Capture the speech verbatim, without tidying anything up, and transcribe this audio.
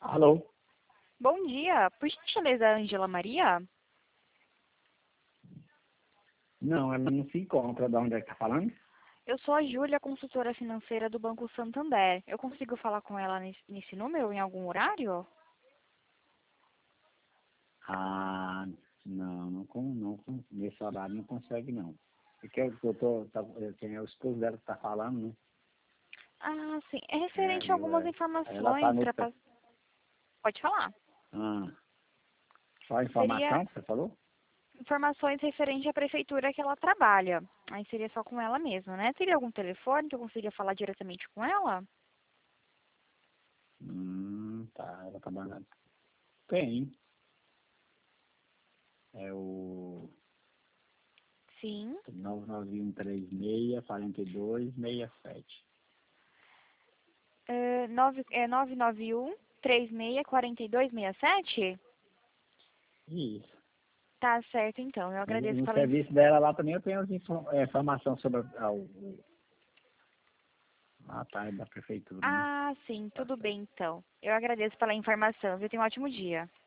Alô? Bom dia, por gentileza, Ângela Maria? Não, ela não se encontra. De onde é que tá falando? Eu sou a Júlia, consultora financeira do Banco Santander. Eu consigo falar com ela nesse, nesse número em algum horário? Ah, não, não, com- não, com- nesse horário não consegue não. Porque eu, eu tô, tá, eu tenho é o esposo dela que tá falando, né? Ah, sim. É É, referente a viu, algumas é. Ela tá informações no... para passar. Pode falar. Ah, só a Seria informação que você falou? informações referente à prefeitura que ela trabalha. Aí seria só com ela mesma, né? Teria algum telefone que eu consiga falar diretamente com ela? Hum, tá, ela tá banando. Tem. É o Sim. nove nove um três seis, quatro dois seis sete. É, nove, é nove nove um, três seis, quatro dois seis sete? Isso. Tá certo, então. Eu No, agradeço no pela serviço dela lá também eu tenho as info, é, informação sobre a, o, o- a parte da prefeitura, né? Ah, sim, Tá tudo certo. bem então. Eu agradeço pela informação, viu? Tenha um ótimo dia.